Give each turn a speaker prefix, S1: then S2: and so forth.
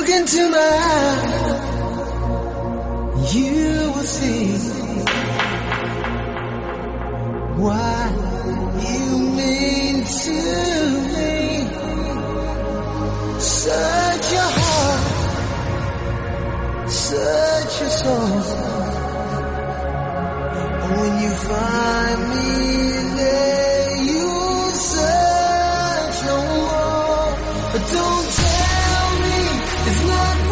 S1: Look into my eyes, you will see what you mean to me. Search your heart, search your soul. And when you find me there, you'll search no more. But don't tell me it's not